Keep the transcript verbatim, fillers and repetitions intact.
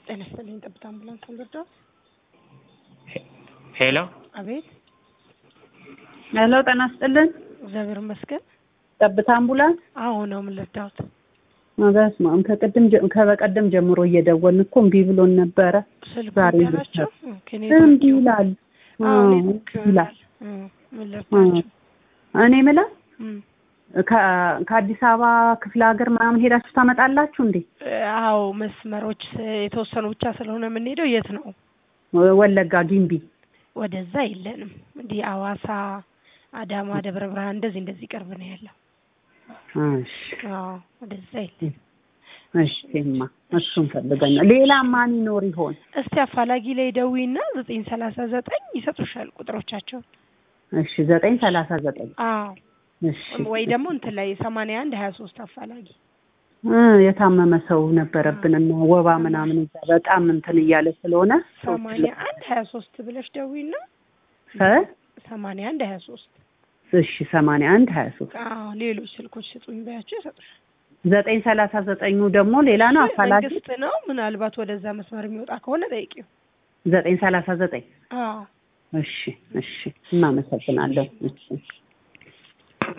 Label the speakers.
Speaker 1: ጤና ይስጥልኝ ጠብታ አምቡላንስ ወልደው
Speaker 2: ሄሎ
Speaker 1: አቤት
Speaker 3: ሄሎ ጤና ይስጥልኝ
Speaker 1: እግዚአብሔር ይመስገን
Speaker 3: ጠብታ አምቡላንስ
Speaker 1: አዎ ነው ምልዳውት
Speaker 3: ማጋስ ማም ከቀደም ከበቀደም ጀምሮ እየደወልን እኮ እምቢ ብሎን ነበረ
Speaker 1: ዛሬ ይላችሁ
Speaker 3: እምቢ ይላል
Speaker 1: አዎ ይላል ምልዳውት
Speaker 3: እኔ ምላ ከአዲስ አበባ ክፍለ ሀገር ምናምን ሄዳችሁ ታመጣላችሁ እንዴ?
Speaker 1: አዎ መስመሮች የተወሰኑ ብቻ ስለሆነ ምን ሄደው የት ነው?
Speaker 3: ወለጋ ጊምቢ
Speaker 1: ወደዛ የለንም እንዴ አዋሳ አዳማ ደብረ ብርሃን እንደዚህ እንደዚህ ቅርብ ነው ያለው።
Speaker 3: እሺ
Speaker 1: አዎ ወደዛ የለም።
Speaker 3: እሺ እማ እሱን ፈልገና ሌላ ማን ይኖር ይሆን?
Speaker 1: እስቲ አፋላጊ ላይ ደውይና ዘጠኝ ሰላሳ ዘጠኝ ይሰጡሻል ቁጥሮቻቸው።
Speaker 3: እሺ ዘጠኝ ሰላሳ ዘጠኝ
Speaker 1: አዎ
Speaker 3: እሺ
Speaker 1: ወይ ደግሞ እንት ላይ ሰማንያ አንድ ሀያ ሶስት አፋላጊ
Speaker 3: እ የታመመ ሰው ነበረብንና ወባ ምናምን በጣም እንትን እያለ ስለሆነ
Speaker 1: ሰማንያ አንድ ሀያ ሶስት ብለሽ ደውይና
Speaker 3: እ
Speaker 1: ሰማንያ አንድ ሀያ ሶስት
Speaker 3: እሺ ሰማንያ አንድ ሀያ ሶስት
Speaker 1: አዎ ሌሎች ስልኮች ስጡኝ ባያችሁ ይሰጡሻል።
Speaker 3: ዘጠኝ ሰላሳ ዘጠኝ ደግሞ ሌላ ነው አፋላጊ
Speaker 1: መንግስት ነው ምናልባት ወደዛ መስመር የሚወጣ ከሆነ ጠይቂው
Speaker 3: ዘጠኝ ሰላሳ ዘጠኝ
Speaker 1: አዎ
Speaker 3: እሺ እሺ እናመሰግናለን እሺ